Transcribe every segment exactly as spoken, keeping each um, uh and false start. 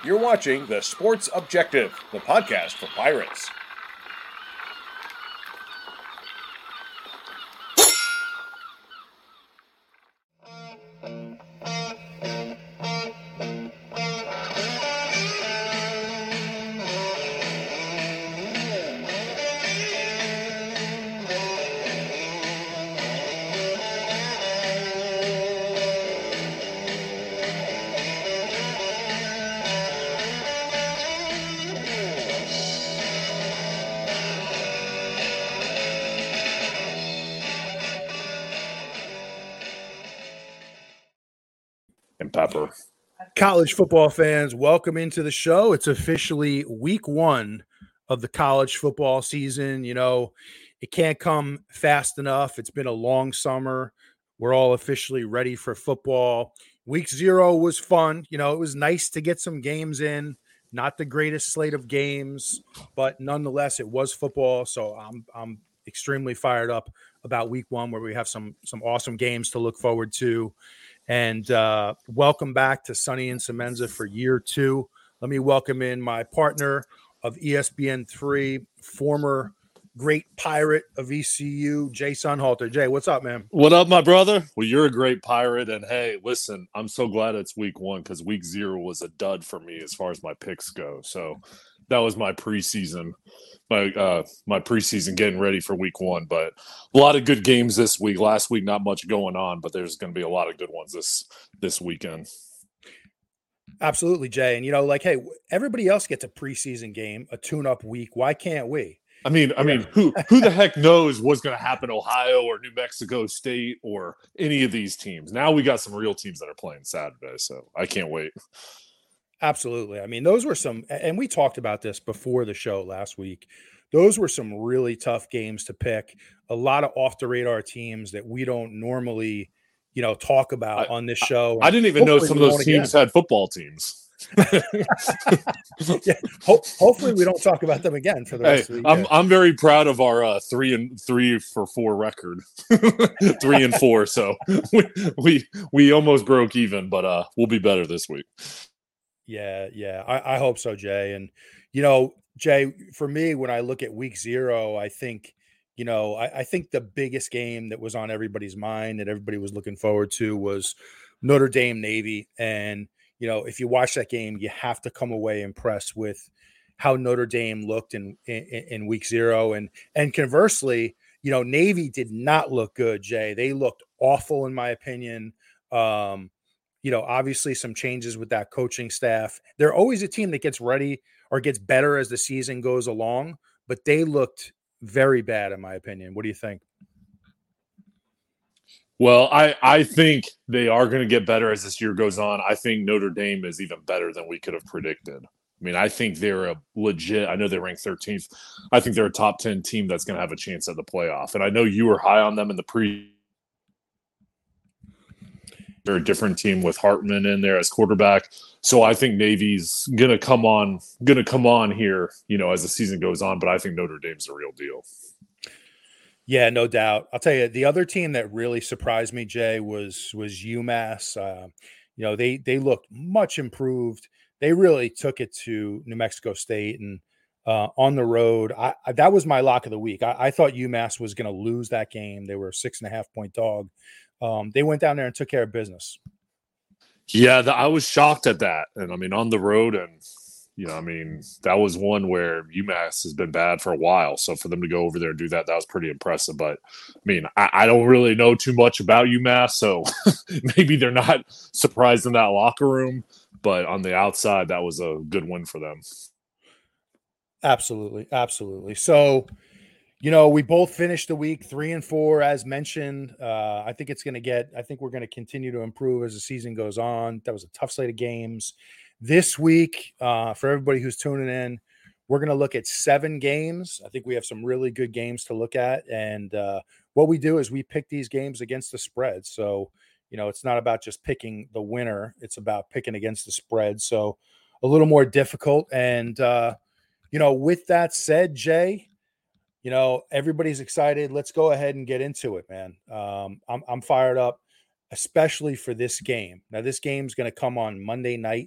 You're watching The Sports Objective, the podcast for Pirates. And Pepper. College football fans, welcome into the show. It's officially week one of the college football season. You know, it can't come fast enough. It's been a long summer. We're all officially ready for football. Week zero was fun. You know, it was nice to get some games in. Not the greatest slate of games, but nonetheless, it was football. So I'm I'm extremely fired up about week one, where we have some some awesome games to look forward to. And uh, welcome back to Sonny and Semenza for year two. Let me welcome in my partner of E S P N three, former great Pirate of E C U, Jay Sunhalter. Jay, what's up, man? What up, my brother? Well, you're a great Pirate. And hey, listen, I'm so glad it's week one because week zero was a dud for me as far as my picks go. So that was my preseason, my uh, my preseason getting ready for week one. But a lot of good games this week. Last week, not much going on, but there's going to be a lot of good ones this this weekend. Absolutely, Jay. And, you know, like, hey, everybody else gets a preseason game, a tune-up week. Why can't we? I mean, I mean, who who the heck knows what's going to happen? Ohio or New Mexico State or any of these teams. Now we got some real teams that are playing Saturday, so I can't wait. Absolutely. I mean, those were some, and we talked about this before the show last week. Those were some really tough games to pick. A lot of off the radar teams that we don't normally, you know, talk about I, on this show. I, I didn't even know some of those teams again. had football teams. yeah, ho- hopefully we don't talk about them again for the rest hey, of the I'm year. I'm very proud of our uh, three and three for four record, three and four. So we, we we almost broke even, but uh, we'll be better this week. Yeah, yeah, I, I hope so, Jay. And you know, Jay, for me, when I look at week zero, I think, you know, I, I think the biggest game that was on everybody's mind that everybody was looking forward to was Notre Dame Navy. And you know, if you watch that game, you have to come away impressed with how Notre Dame looked in, in in week zero. And and conversely, you know, Navy did not look good, Jay. They looked awful, in my opinion. Um, you know, obviously some changes with that coaching staff. They're always a team that gets ready or gets better as the season goes along, but they looked very bad, in my opinion. What do you think? Well, I, I think they are going to get better as this year goes on. I think Notre Dame is even better than we could have predicted. I mean, I think they're a legit – I know they ranked thirteenth. I think they're a top ten team that's going to have a chance at the playoff. And I know you were high on them in the pre – they're a different team with Hartman in there as quarterback. So I think Navy's going to come on going to come on here, you know, as the season goes on. But I think Notre Dame's a real deal. Yeah, no doubt. I'll tell you, the other team that really surprised me, Jay, was was UMass. Uh, you know, they they looked much improved. They really took it to New Mexico State and uh, on the road. I, I, that was my lock of the week. I, I thought UMass was going to lose that game. They were a six and a half point dog. Um, they went down there and took care of business. Yeah, the, I was shocked at that. And I mean, on the road and – You know, I mean, that was one where UMass has been bad for a while. So for them to go over there and do that, that was pretty impressive. But, I mean, I, I don't really know too much about UMass, so maybe they're not surprised in that locker room. But on the outside, that was a good win for them. Absolutely. Absolutely. So, you know, we both finished the week three and four, as mentioned. Uh, I think it's going to get – I think we're going to continue to improve as the season goes on. That was a tough slate of games. This week, uh, for everybody who's tuning in, we're going to look at seven games. I think we have some really good games to look at. And uh, what we do is we pick these games against the spread. So, you know, it's not about just picking the winner. It's about picking against the spread. So a little more difficult. And, uh, you know, with that said, Jay, you know, everybody's excited. Let's go ahead and get into it, man. Um, I'm, I'm fired up, especially for this game. Now, this game's going to come on Monday night.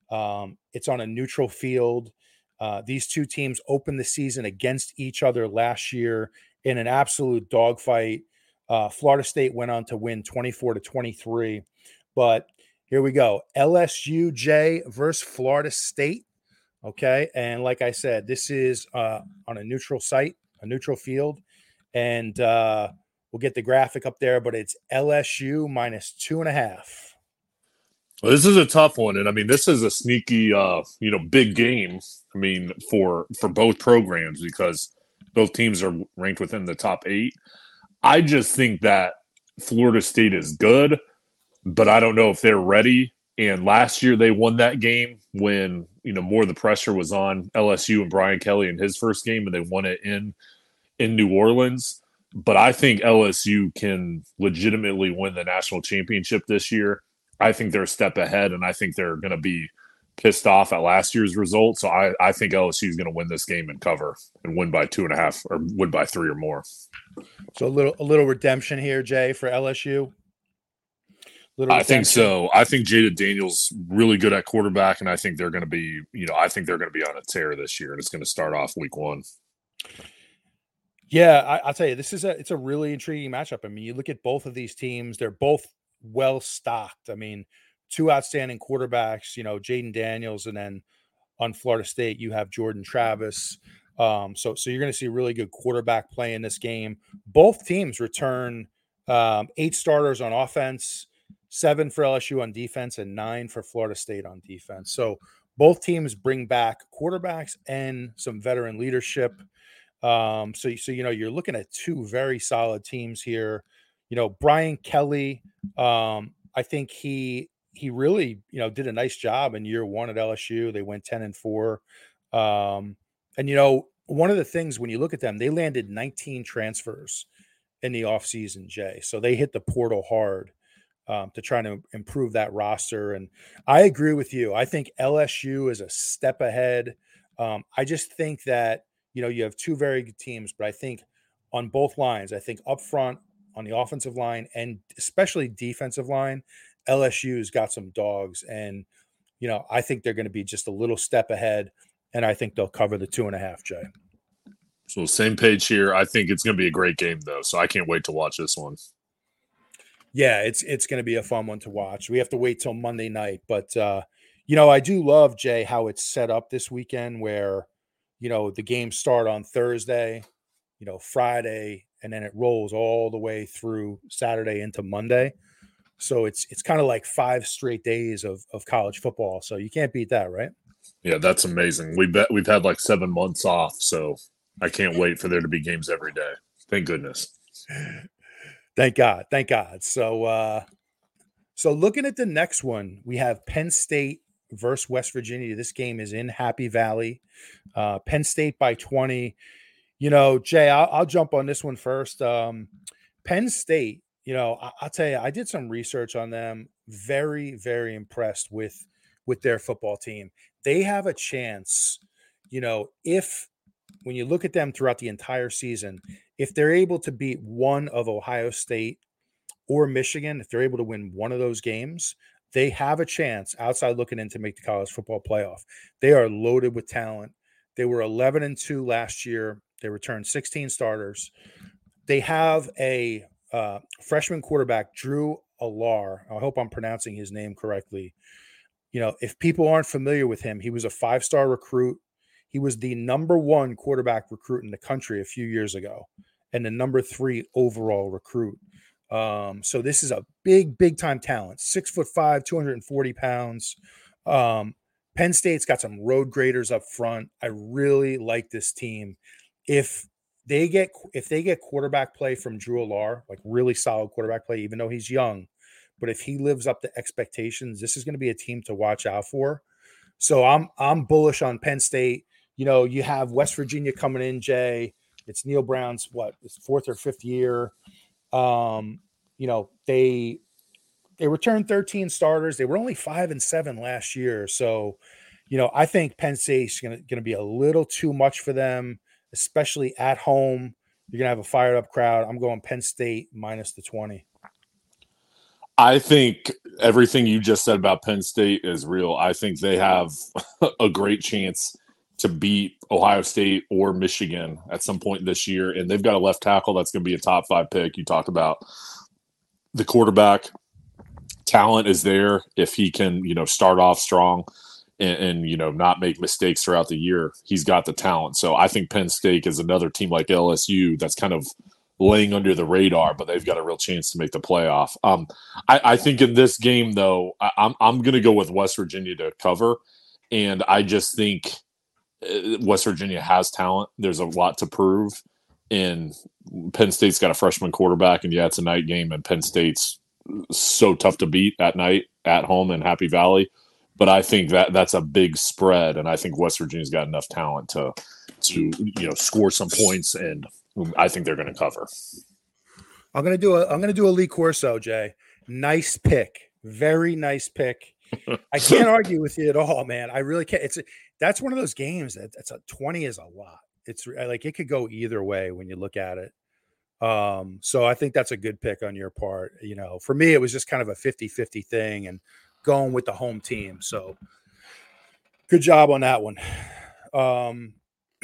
Um, it's on a neutral field. Uh, these two teams opened the season against each other last year in an absolute dogfight. Uh, Florida State went on to win twenty-four to twenty-three. But here we go. L S U J versus Florida State. Okay. And like I said, this is uh, on a neutral site, a neutral field. And uh, we'll get the graphic up there, but it's L S U minus two and a half. Well, this is a tough one. And I mean, this is a sneaky, uh, you know, big game. I mean, for for both programs, because both teams are ranked within the top eight. I just think that Florida State is good, but I don't know if they're ready. And last year they won that game when, you know, more of the pressure was on L S U and Brian Kelly in his first game, and they won it in in New Orleans. But I think L S U can legitimately win the national championship this year. I think they're a step ahead, and I think they're going to be pissed off at last year's result. So I, I think L S U is going to win this game and cover and win by two and a half or win by three or more. So a little a little redemption here, Jay, for L S U. I think so. I think Jada Daniels really good at quarterback, and I think they're going to be, you know, I think they're going to be on a tear this year, and it's going to start off week one. Yeah, I, I'll tell you, this is a it's a really intriguing matchup. I mean, you look at both of these teams; they're both well stocked. I mean, two outstanding quarterbacks. You know, Jaden Daniels, and then on Florida State, you have Jordan Travis. Um, so, so you're going to see really good quarterback play in this game. Both teams return um, eight starters on offense, seven for L S U on defense, and nine for Florida State on defense. So both teams bring back quarterbacks and some veteran leadership. Um, so, so, you know, you're looking at two very solid teams here. You know, Brian Kelly, um, I think he, he really, you know, did a nice job in year one at L S U. They went ten and four. Um, and, you know, one of the things when you look at them, they landed nineteen transfers in the offseason, Jay. So they hit the portal hard um, to try to improve that roster. And I agree with you. I think L S U is a step ahead. Um, I just think that, you know, you have two very good teams, but I think on both lines, I think up front on the offensive line and especially defensive line, L S U's got some dogs. And, you know, I think they're going to be just a little step ahead, and I think they'll cover the two and a half, Jay. So same page here. I think it's going to be a great game, though, so I can't wait to watch this one. Yeah, it's it's going to be a fun one to watch. We have to wait till Monday night. But, uh, you know, I do love, Jay, how it's set up this weekend where, you know, the games start on Thursday, you know, Friday, and then it rolls all the way through Saturday into Monday. So it's it's kind of like five straight days of, of college football. So you can't beat that, right? Yeah, that's amazing. We bet we've had like seven months off, so I can't wait for there to be games every day. Thank goodness. Thank God. Thank God. So uh so looking at the next one, we have Penn State versus West Virginia. This game is in Happy Valley. Uh Penn State by twenty. You know, Jay, I'll, I'll jump on this one first. Um, Penn State, you know, I, I'll tell you, I did some research on them. Very, very impressed with with their football team. They have a chance, you know, if when you look at them throughout the entire season, if they're able to beat one of Ohio State or Michigan, if they're able to win one of those games, they have a chance outside looking in to make the college football playoff. They are loaded with talent. They were eleven and two last year. They returned sixteen starters. They have a uh, freshman quarterback, Drew Allar. I hope I'm pronouncing his name correctly. You know, if people aren't familiar with him, he was a five-star recruit. He was the number one quarterback recruit in the country a few years ago and the number three overall recruit. Um, so this is a big, big-time talent. Six foot five, two hundred forty pounds. Um, Penn State's got some road graders up front. I really like this team. If they get if they get quarterback play from Drew Allar, like really solid quarterback play, even though he's young, but if he lives up to expectations, this is going to be a team to watch out for. So I'm I'm bullish on Penn State. You know, you have West Virginia coming in, Jay. It's Neil Brown's what, his fourth or fifth year. Um, you know, they they returned thirteen starters. They were only five and seven last year. So, you know, I think Penn State's gonna gonna be a little too much for them, especially at home. You're gonna have a fired up crowd. I'm going Penn State minus the twenty. I think everything you just said about Penn State is real. I think they have a great chance to beat Ohio State or Michigan at some point this year. And they've got a left tackle that's going to be a top five pick. You talked about the quarterback talent is there if he can, you know, start off strong and, and, you know, not make mistakes throughout the year. He's got the talent. So I think Penn State is another team like L S U that's kind of laying under the radar, but they've got a real chance to make the playoff. Um, I, I think in this game, though, I, I'm I'm going to go with West Virginia to cover, and I just think West Virginia has talent. There's a lot to prove, and Penn State's got a freshman quarterback, and yeah, it's a night game, and Penn State's so tough to beat at night at home in Happy Valley. But I think that that's a big spread, and I think West Virginia's got enough talent to to you know score some points, and I think they're going to cover. I'm going to do a I'm going to do a Lee Corso, Jay. Nice pick, very nice pick. I can't argue with you at all, man. I really can't. It's a, that's one of those games that that's a twenty is a lot. It's like it could go either way when you look at it. Um, so I think that's a good pick on your part. You know, for me, it was just kind of a fifty-fifty thing and going with the home team. So good job on that one. Um,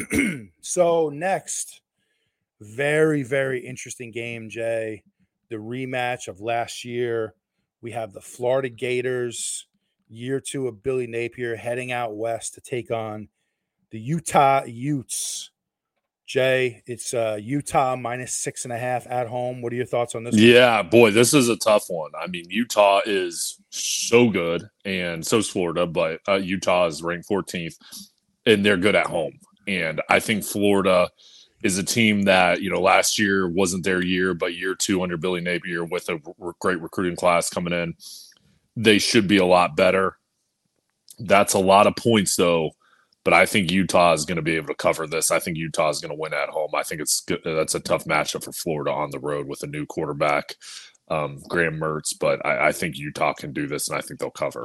so next, very, very interesting game, Jay. The rematch of last year. We have the Florida Gators, year two of Billy Napier, heading out west to take on the Utah Utes. Jay, it's uh, Utah minus six and a half at home. What are your thoughts on this one? Yeah, boy, this is a tough one. I mean, Utah is so good, and so is Florida, but uh, Utah is ranked fourteenth, and they're good at home. And I think Florida is a team that, you know, last year wasn't their year, but year two under Billy Napier with a r- great recruiting class coming in, they should be a lot better. That's a lot of points, though. But I think Utah is going to be able to cover this. I think Utah is going to win at home. I think it's good. That's a tough matchup for Florida on the road with a new quarterback, um, Graham Mertz. But I, I think Utah can do this, and I think they'll cover.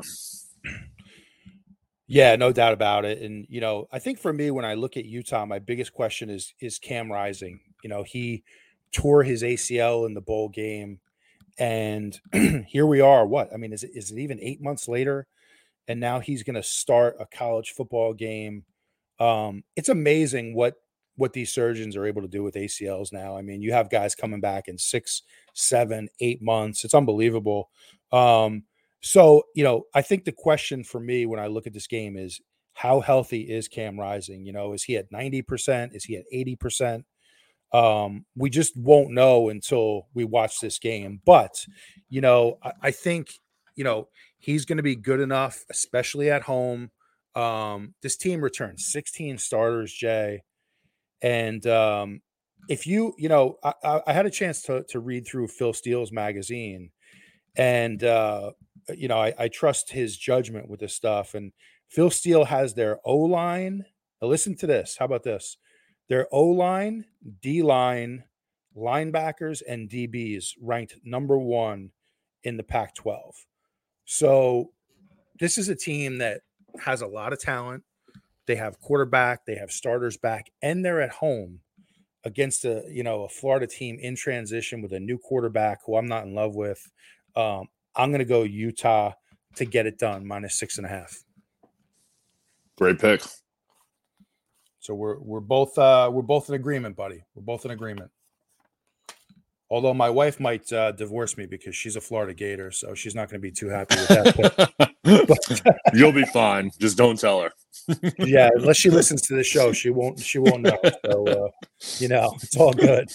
Yeah, no doubt about it. And, you know, I think for me, when I look at Utah, my biggest question is, is Cam Rising. You know, he tore his A C L in the bowl game. And here we are. What? I mean, is it, is it even eight months later? And now he's going to start a college football game. Um, it's amazing what what these surgeons are able to do with A C Ls now. I mean, you have guys coming back in six, seven, eight months. It's unbelievable. Um, so, you know, I think the question for me when I look at this game is how healthy is Cam Rising? You know, is he at ninety percent? Is he at eighty percent? Um, we just won't know until we watch this game. But, you know, I, I think, you know, he's going to be good enough, especially at home. Um, this team returned sixteen starters, Jay. And um, if you, you know, I, I had a chance to, to read through Phil Steele's magazine. And, uh, you know, I, I trust his judgment with this stuff. And Phil Steele has their O-line. Now listen to this. How about this? Their O-line, D-line, linebackers, and D Bs ranked number one in the Pac twelve. So this is a team that has a lot of talent. They have quarterback, they have starters back, and they're at home against a, you know, a Florida team in transition with a new quarterback who I'm not in love with. Um, I'm going to go Utah to get it done, minus six and a half. Great pick. So we're we're both uh, we're both in agreement, buddy. We're both in agreement. Although my wife might uh, divorce me because she's a Florida Gator, so she's not going to be too happy with that. You'll be fine. Just don't tell her. Yeah, unless she listens to the show, she won't. She won't know. So uh, you know, it's all good.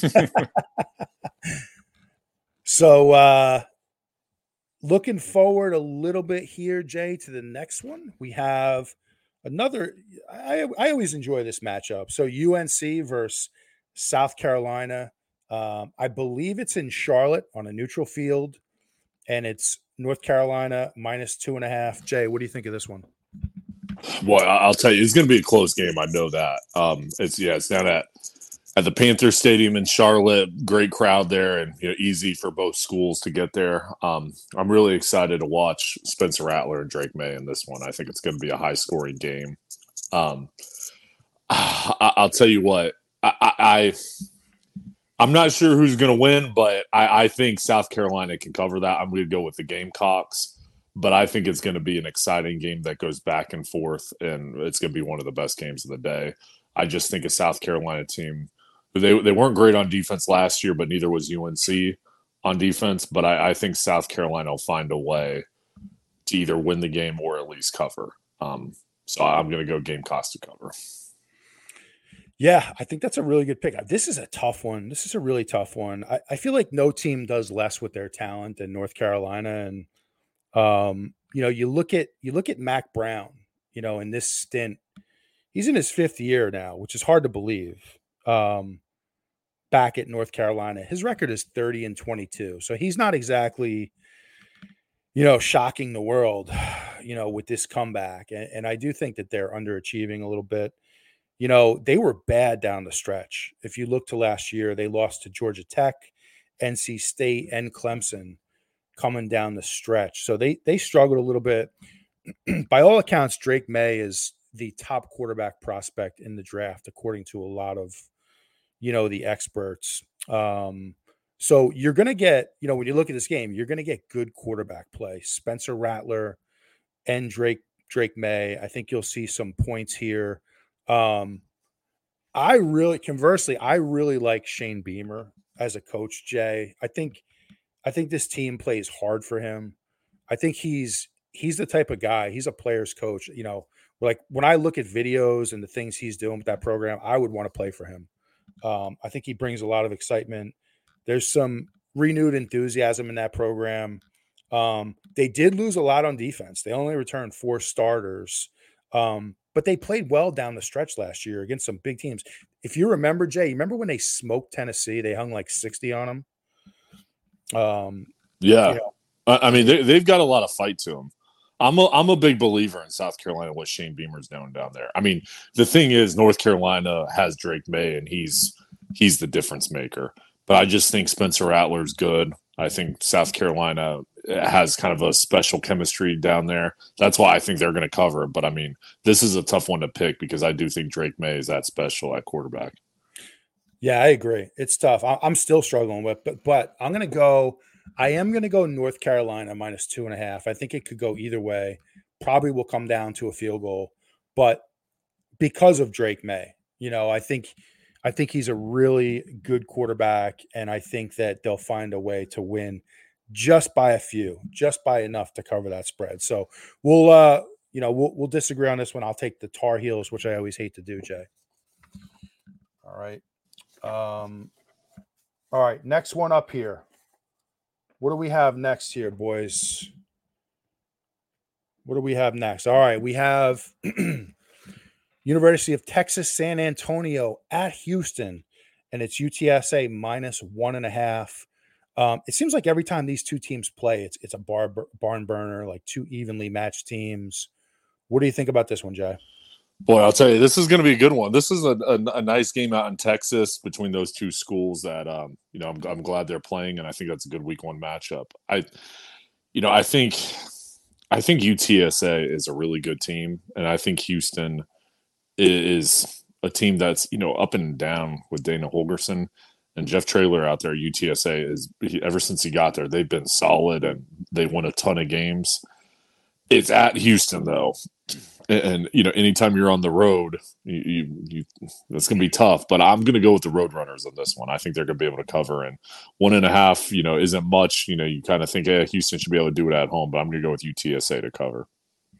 So uh, looking forward a little bit here, Jay, to the next one. We have another. I I always enjoy this matchup. So U N C versus South Carolina. Um, I believe it's in Charlotte on a neutral field, and it's North Carolina minus two and a half. Jay, what do you think of this one? Boy, I'll tell you, it's going to be a close game. I know that. Um, it's yeah, it's down at at the Panther Stadium in Charlotte. Great crowd there, and you know, easy for both schools to get there. Um, I'm really excited to watch Spencer Rattler and Drake May in this one. I think it's going to be a high scoring game. Um, I, I'll tell you what, I. I, I I'm not sure who's going to win, but I, I think South Carolina can cover that. I'm going to go with the Gamecocks, but I think it's going to be an exciting game that goes back and forth, and it's going to be one of the best games of the day. I just think a South Carolina team, they they weren't great on defense last year, but neither was U N C on defense. But I, I think South Carolina will find a way to either win the game or at least cover. Um, so I'm going to go Gamecocks to cover. Yeah, I think that's a really good pick. This is a tough one. This is a really tough one. I, I feel like no team does less with their talent than North Carolina. And um, you know, you look at you look at Mac Brown, you know, in this stint, he's in his fifth year now, which is hard to believe. Um, back at North Carolina, his record is thirty and twenty-two. So he's not exactly, you know, shocking the world, you know, with this comeback. And, and I do think that they're underachieving a little bit. You know, they were bad down the stretch. If you look to last year, they lost to Georgia Tech, N C State, and Clemson coming down the stretch. So they they struggled a little bit. By all accounts, Drake May is the top quarterback prospect in the draft, according to a lot of, you know, the experts. Um, so you're going to get, you know, when you look at this game, you're going to get good quarterback play. Spencer Rattler and Drake Drake May. I think you'll see some points here. Um, I really, conversely, I really like Shane Beamer as a coach, Jay. I think, I think this team plays hard for him. I think he's, he's the type of guy, he's a player's coach. You know, like when I look at videos and the things he's doing with that program, I would want to play for him. Um, I think he brings a lot of excitement. There's some renewed enthusiasm in that program. Um, they did lose a lot on defense. They only returned four starters. Um, But they played well down the stretch last year against some big teams. If you remember, Jay, you remember when they smoked Tennessee? They hung like sixty on them. Um, yeah. You know. I, I mean, they, they've got a lot of fight to them. I'm a, I'm a big believer in South Carolina, what Shane Beamer's doing down there. I mean, the thing is, North Carolina has Drake May, and he's he's the difference maker. But I just think Spencer Rattler's good. I think South Carolina has kind of a special chemistry down there. That's why I think they're going to cover. But, I mean, this is a tough one to pick because I do think Drake May is that special at quarterback. Yeah, I agree. It's tough. I'm still struggling with, but but I'm going to go – I am going to go North Carolina minus two and a half. I think it could go either way. Probably will come down to a field goal. But because of Drake May, you know, I think – I think he's a really good quarterback, and I think that they'll find a way to win just by a few, just by enough to cover that spread. So we'll, uh, you know, we'll we'll disagree on this one. I'll take the Tar Heels, which I always hate to do, Jay. All right, um, all right. Next one up here. What do we have next here, boys? What do we have next? All right, we have. University of Texas San Antonio at Houston, and it's U T S A minus one and a half. Um, it seems like every time these two teams play, it's it's a bar, barn burner, like two evenly matched teams. What do you think about this one, Jay? Boy, I'll tell you, this is going to be a good one. This is a, a, a nice game out in Texas between those two schools that, um, you know, I'm, I'm glad they're playing, and I think that's a good week one matchup. I, you know, I think, I think U T S A is a really good team, and I think Houston is a team that's, you know, up and down with Dana Holgorsen and Jeff Traylor out there. U T S A is, ever since he got there, they've been solid and they won a ton of games. It's at Houston though. And, and you know, anytime you're on the road, you, you, you it's going to be tough, but I'm going to go with the Roadrunners on this one. I think they're going to be able to cover, and one and a half, you know, isn't much. You know, you kind of think, hey, Houston should be able to do it at home, but I'm going to go with U T S A to cover.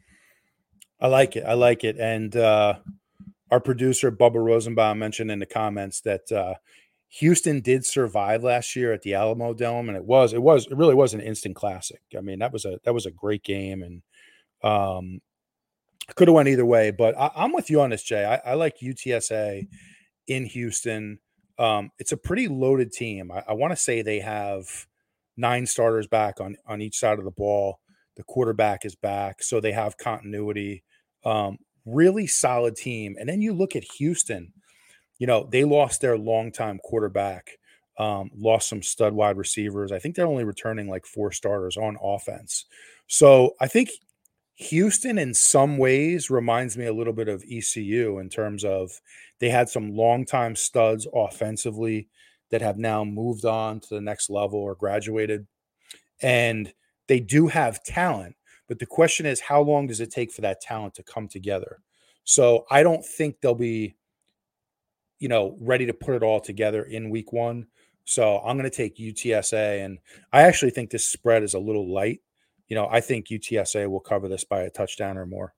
I like it. I like it. And, uh, our producer, Bubba Rosenbaum, mentioned in the comments that uh, Houston did survive last year at the Alamo Dome, and it was, it was, it really was an instant classic. I mean, that was a that was a great game, and um, could have went either way. But I, I'm with you on this, Jay. I, I like U T S A in Houston. Um, it's a pretty loaded team. I, I want to say they have nine starters back on on each side of the ball. The quarterback is back, so they have continuity. Um, Really solid team. And then you look at Houston, you know, they lost their longtime quarterback, um, lost some stud wide receivers. I think they're only returning like four starters on offense. So I think Houston in some ways reminds me a little bit of E C U in terms of they had some longtime studs offensively. that have now moved on to the next level or graduated. And they do have talent, but the question is, how long does it take for that talent to come together? So I don't think they'll be, you know, ready to put it all together in week one. So I'm going to take U T S A, and I actually think this spread is a little light. You know, I think U T S A will cover this by a touchdown or more.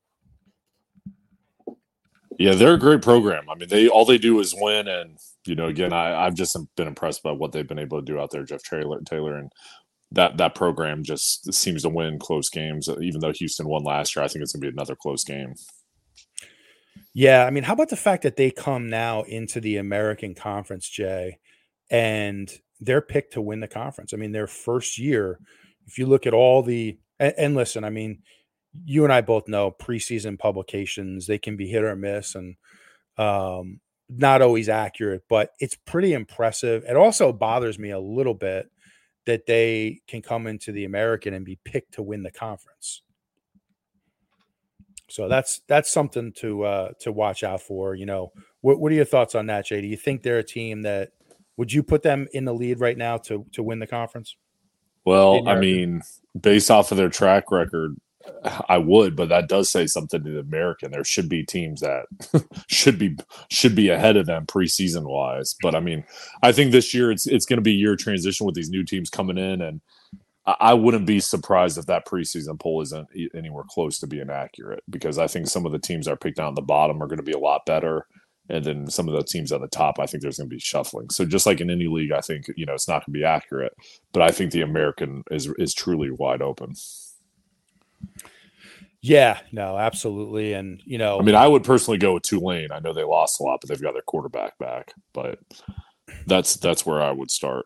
Yeah, they're a great program. I mean, they all they do is win, and you know, again, I, I've just been impressed by what they've been able to do out there, Jeff Taylor, Taylor, and that that program just seems to win close games. Even though Houston won last year, I think it's going to be another close game. Yeah, I mean, how about the fact that they come now into the American Conference, Jay, and they're picked to win the conference? I mean, their first year, if you look at all the and, and listen, I mean, you and I both know preseason publications, they can be hit or miss and um, not always accurate, but it's pretty impressive. It also bothers me a little bit that they can come into the American and be picked to win the conference. So that's that's something to uh, to watch out for. You know, what what are your thoughts on that, Jay? Do you think they're a team that would you put them in the lead right now to to win the conference? Well, I mean, based off of their track record, I would, but that does say something to the American. There should be teams that should be should be ahead of them preseason wise. But I mean, I think this year it's it's going to be a year of transition with these new teams coming in, and I wouldn't be surprised if that preseason poll isn't anywhere close to being accurate, because I think some of the teams that are picked down at the bottom are going to be a lot better. And then some of the teams at the top, I think there's going to be shuffling. So just like in any league, I think, you know, it's not going to be accurate, but I think the American is is truly wide open. Yeah, no, absolutely. And, you know, I mean, I would personally go with Tulane. I know they lost a lot, but they've got their quarterback back, but that's, that's where I would start.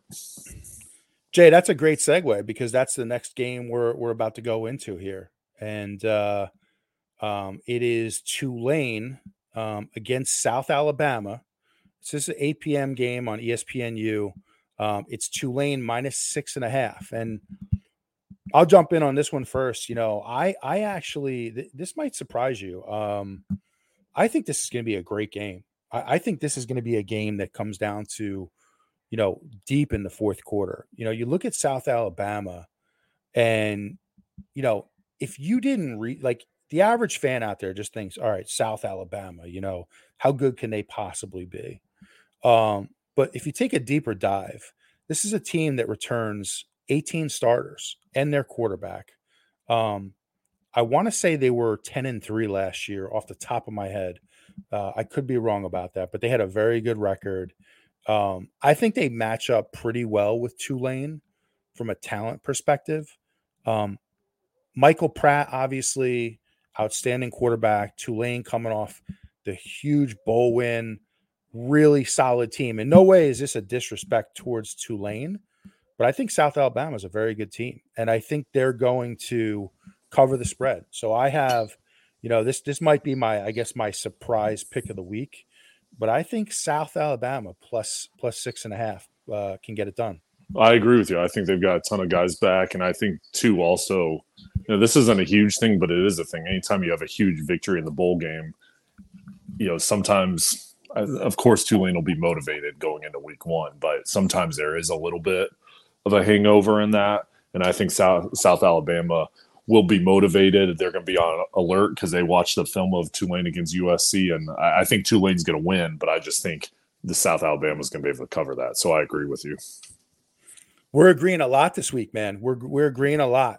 Jay, that's a great segue, because that's the next game we're, we're about to go into here. And uh, um, it is Tulane um, against South Alabama. This is an eight p.m. game on E S P N U. Um, it's Tulane minus six and a half. And I'll jump in on this one first. You know, I, I actually, th- this might surprise you. Um, I think this is going to be a great game. I, I think this is going to be a game that comes down to, you know, deep in the fourth quarter. You know, you look at South Alabama and, you know, if you didn't read, like the average fan out there just thinks, all right, South Alabama, you know, how good can they possibly be? Um, but if you take a deeper dive, this is a team that returns eighteen starters and their quarterback. Um, I want to say they were ten and three last year off the top of my head. Uh, I could be wrong about that, but they had a very good record. Um, I think they match up pretty well with Tulane from a talent perspective. Um, Michael Pratt, obviously, outstanding quarterback. Tulane coming off the huge bowl win, really solid team. In no way is this a disrespect towards Tulane, but I think South Alabama is a very good team, and I think they're going to cover the spread. So I have, you know, this this might be my, I guess, my surprise pick of the week. But I think South Alabama plus plus six and a half uh, can get it done. I agree with you. I think they've got a ton of guys back. And I think, too, also, you know, this isn't a huge thing, but it is a thing. Anytime you have a huge victory in the bowl game, you know, sometimes, of course, Tulane will be motivated going into week one, but sometimes there is a little bit of a hangover in that. And I think South, South Alabama will be motivated. They're going to be on alert because they watched the film of Tulane against U S C, and I, I think Tulane's going to win, but I just think the South Alabama is going to be able to cover that. So I agree with you. We're agreeing a lot this week, man. We're we're agreeing a lot.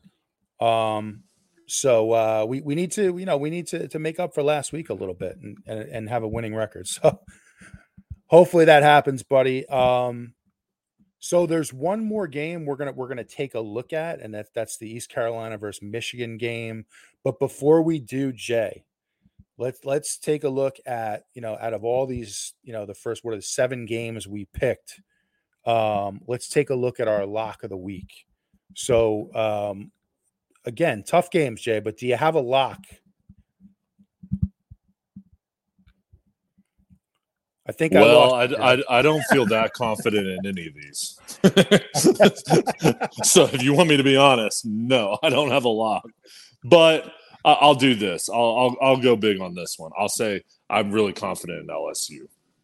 Um, so uh, we we need to, you know, we need to to make up for last week a little bit and and, and have a winning record. So hopefully that happens, buddy. Um, So there's one more game we're gonna we're gonna take a look at, and that that's the East Carolina versus Michigan game. But before we do, Jay, let's let's take a look at, you know, out of all these, you know, the first what are the seven games we picked. Um, let's take a look at our lock of the week. So um, again, tough games, Jay. But do you have a lock? I think well, I, I, I, I don't feel that confident in any of these. So if you want me to be honest, no, I don't have a lock. But I'll do this. I'll, I'll I'll go big on this one. I'll say I'm really confident in L S U.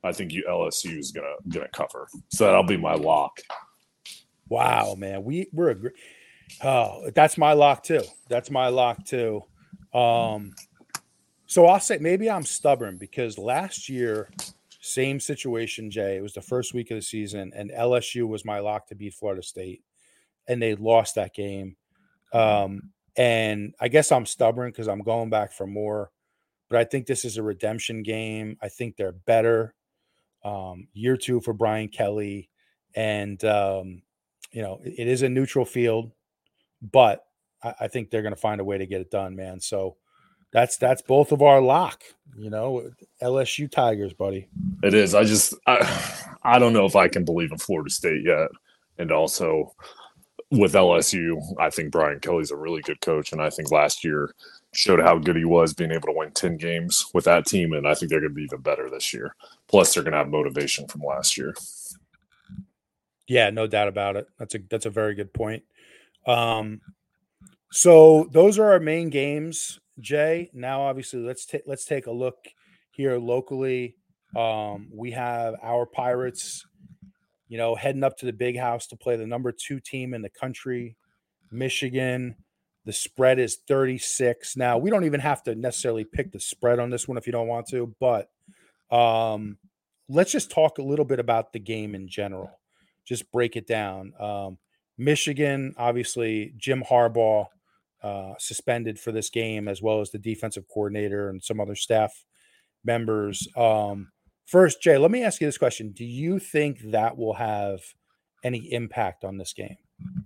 I think you L S U is gonna gonna cover. So that'll be my lock. Wow, man, we we're agree. Oh, that's my lock too. That's my lock too. Um, so I'll say maybe I'm stubborn because last year, same situation, Jay. It was the first week of the season, and L S U was my lock to beat Florida State, and they lost that game. Um, and I guess I'm stubborn because I'm going back for more, but I think this is a redemption game. I think they're better. Um, year two for Brian Kelly, and um, you know it, it is a neutral field, but I, I think they're going to find a way to get it done, man. So that's that's both of our lock. You know, L S U Tigers, buddy. It is. I just I, I don't know if I can believe in Florida State yet, and also with L S U, I think Brian Kelly's a really good coach, and I think last year showed how good he was being able to win ten games with that team, and I think they're going to be even better this year. Plus, they're going to have motivation from last year. Yeah, no doubt about it. That's a that's a very good point. Um, so those are our main games, Jay. Now, obviously, let's take let's take a look here locally. Um, we have our Pirates, you know, heading up to the Big House to play the number two team in the country, Michigan. The spread is thirty-six. Now, we don't even have to necessarily pick the spread on this one if you don't want to, but um, let's just talk a little bit about the game in general. Just break it down. Um, Michigan, obviously, Jim Harbaugh uh, suspended for this game, as well as the defensive coordinator and some other staff members. Um, first, Jay, let me ask you this question. Do you think that will have any impact on this game?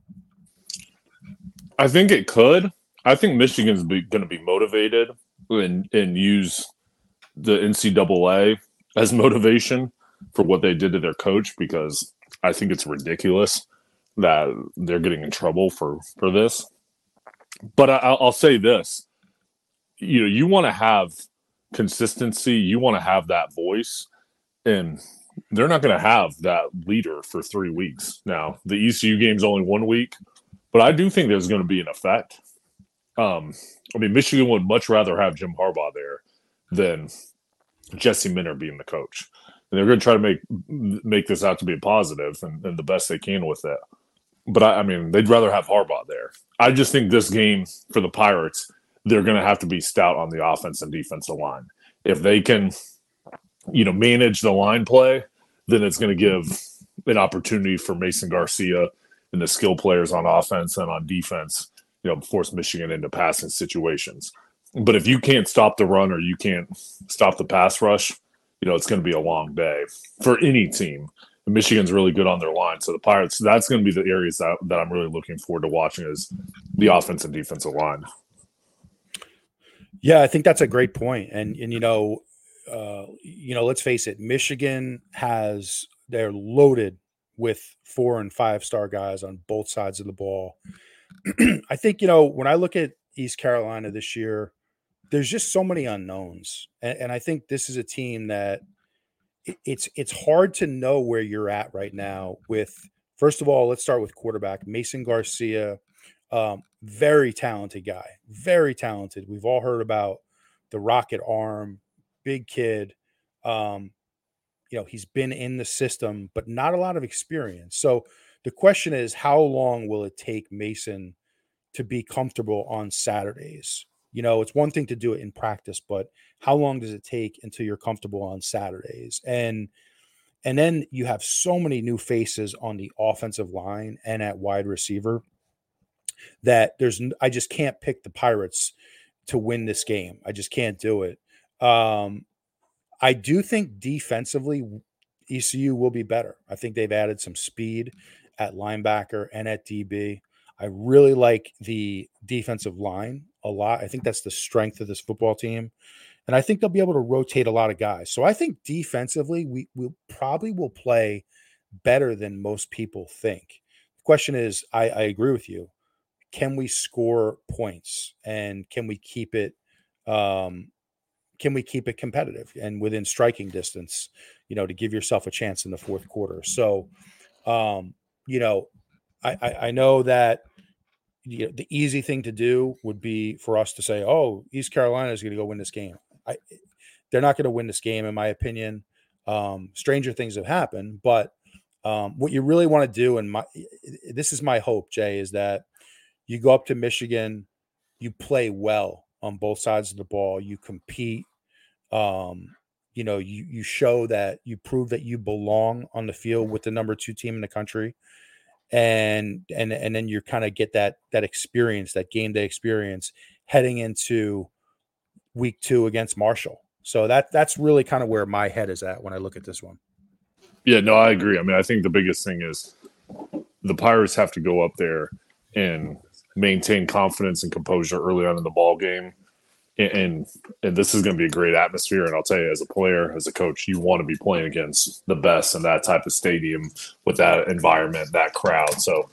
I think it could. I think Michigan's going to be motivated and, and use the N C double A as motivation for what they did to their coach, because I think it's ridiculous that they're getting in trouble for, for this. But I, I'll say this. You know, you want to have consistency. You want to have that voice. And they're not going to have that leader for three weeks. Now, the E C U game's only one week. But I do think there's going to be an effect. Um, I mean, Michigan would much rather have Jim Harbaugh there than Jesse Minter being the coach. And they're going to try to make make this out to be a positive and, and the best they can with it. But, I, I mean, they'd rather have Harbaugh there. I just think this game for the Pirates, they're going to have to be stout on the offense and defensive line. If they can, you know, manage the line play, then it's going to give an opportunity for Mason Garcia and the skill players on offense and on defense, you know, force Michigan into passing situations. But if you can't stop the run or you can't stop the pass rush, you know, it's going to be a long day for any team. And Michigan's really good on their line. So the Pirates, that's going to be the areas that, that I'm really looking forward to watching is the offense and defensive line. Yeah, I think that's a great point. And, and you know, uh, you know, let's face it, Michigan has, they're loaded with four and five star guys on both sides of the ball. I think, you know, when I look at East Carolina this year, there's just so many unknowns. And, and I think this is a team that it, it's, it's hard to know where you're at right now with, first of all, let's start with quarterback Mason Garcia. Um, very talented guy, very talented. We've all heard about the rocket arm, big kid. Um, You know, he's been in the system, but not a lot of experience. So the question is, how long will it take Mason to be comfortable on Saturdays? You know, it's one thing to do it in practice, but how long does it take until you're comfortable on Saturdays? And and then you have so many new faces on the offensive line and at wide receiver that there's I just can't pick the Pirates to win this game. I just can't do it. Um, I do think defensively, E C U will be better. I think they've added some speed at linebacker and at D B. I really like the defensive line a lot. I think that's the strength of this football team. And I think they'll be able to rotate a lot of guys. So I think defensively, we we probably will play better than most people think. The question is, I, I agree with you. Can we score points and can we keep it um, can we keep it competitive and within striking distance, you know, to give yourself a chance in the fourth quarter? So, um, you know, I, I, I know that you know, the easy thing to do would be for us to say, oh, East Carolina is going to go win this game. I, they're not going to win this game, in my opinion. Um, stranger things have happened, but um, what you really want to do, and my this is my hope, Jay, is that you go up to Michigan, you play well on both sides of the ball, you compete, um, you know, you you show that you prove that you belong on the field with the number two team in the country, and and and then you kind of get that that experience, that game day experience, heading into week two against Marshall. So that that's really kind of where my head is at when I look at this one. Yeah, no, I agree. I mean, I think the biggest thing is the Pirates have to go up there and maintain confidence and composure early on in the ball game. And, and and this is going to be a great atmosphere. And I'll tell you, as a player, as a coach, you want to be playing against the best in that type of stadium with that environment, that crowd. So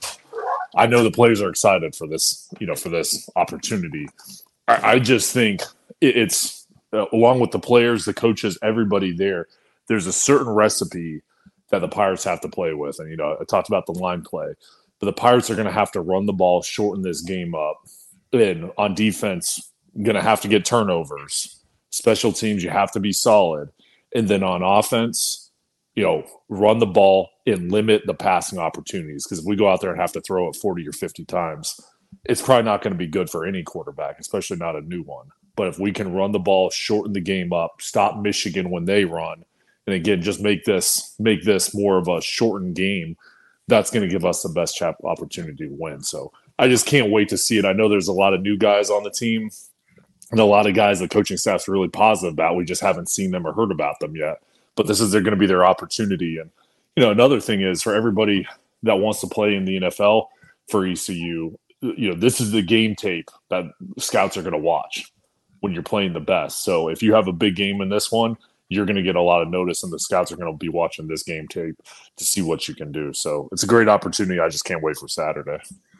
I know the players are excited for this, you know, for this opportunity. I, I just think it, it's uh, along with the players, the coaches, everybody there, there's a certain recipe that the Pirates have to play with. And, you know, I talked about the line play, but the Pirates are going to have to run the ball, shorten this game up. And on defense, going to have to get turnovers. Special teams, you have to be solid. And then on offense, you know, run the ball and limit the passing opportunities. Because if we go out there and have to throw it forty or fifty times, it's probably not going to be good for any quarterback, especially not a new one. But if we can run the ball, shorten the game up, stop Michigan when they run, and again, just make this make this more of a shortened game, that's going to give us the best chap opportunity to win. So I just can't wait to see it. I know there's a lot of new guys on the team and a lot of guys the coaching staff's really positive about. We just haven't seen them or heard about them yet. But this is they're going to be their opportunity. And, you know, another thing is for everybody that wants to play in the N F L for E C U, you know, this is the game tape that scouts are going to watch when you're playing the best. So if you have a big game in this one, you're going to get a lot of notice, and the scouts are going to be watching this game tape to see what you can do. So it's a great opportunity. I just can't wait for Saturday.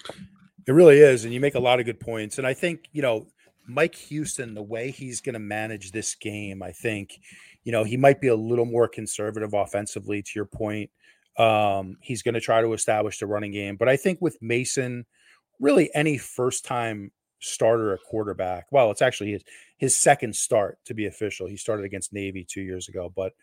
It really is, and you make a lot of good points. And I think, you know, Mike Houston, the way he's going to manage this game, I think, you know, he might be a little more conservative offensively, to your point. Um, he's going to try to establish the running game. But I think with Mason, really any first-time starter at quarterback, well, it's actually his, his second start to be official. He started against Navy two years ago. But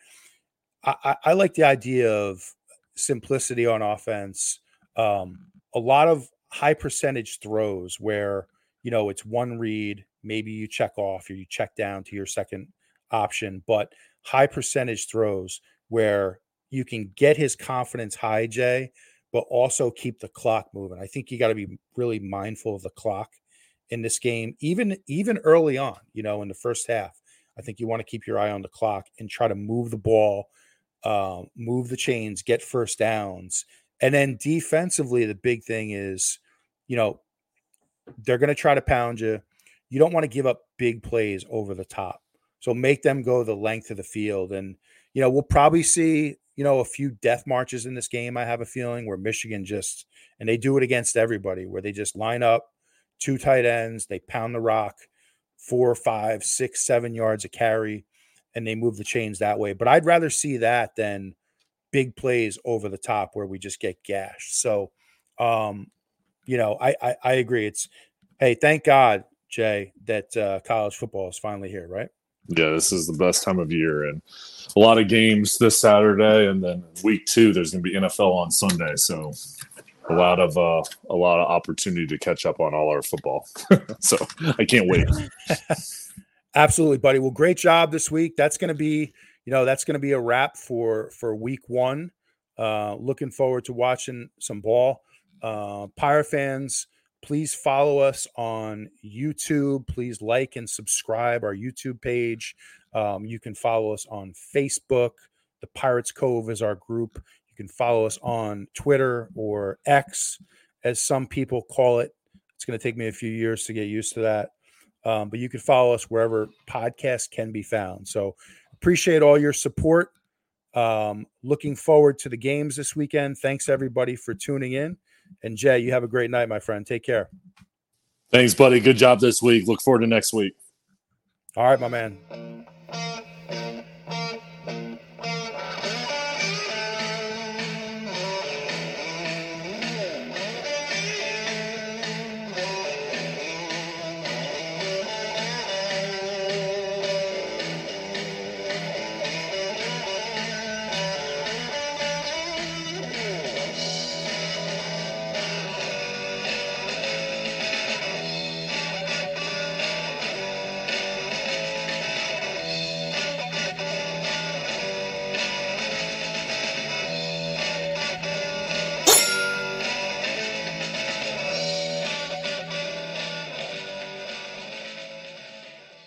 I, I, I like the idea of simplicity on offense, um, a lot of high percentage throws where, you know, it's one read, maybe you check off or you check down to your second option, but high percentage throws where you can get his confidence high, Jay, but also keep the clock moving. I think you got to be really mindful of the clock in this game, even, even early on, you know, in the first half. I think you want to keep your eye on the clock and try to move the ball, uh, move the chains, get first downs. And then defensively, the big thing is, you know, they're going to try to pound you. You don't want to give up big plays over the top. So make them go the length of the field. And, you know, we'll probably see, you know, a few death marches in this game, I have a feeling, where Michigan just, and they do it against everybody, where they just line up two tight ends, they pound the rock, four, five, six, seven yards a carry, and they move the chains that way. But I'd rather see that than big plays over the top where we just get gashed. So, um, you know, I, I, I agree. It's, hey, thank God, Jay, that uh, college football is finally here, right? Yeah, this is the best time of year, and a lot of games this Saturday, and then week two there's going to be N F L on Sunday, so a lot of uh, a lot of opportunity to catch up on all our football. So I can't wait. Absolutely, buddy. Well, great job this week. That's going to be, you know, that's going to be a wrap for for week one. Uh, looking forward to watching some ball. Uh, Pirate fans, please follow us on YouTube. Please like and subscribe our YouTube page. Um, you can follow us on Facebook. The Pirates Cove is our group. You can follow us on Twitter, or X, as some people call it. It's going to take me a few years to get used to that. Um, but you can follow us wherever podcasts can be found. So appreciate all your support. Um, looking forward to the games this weekend. Thanks, everybody, for tuning in. And Jay, you have a great night, my friend. Take care. Thanks, buddy. Good job this week. Look forward to next week. All right, my man.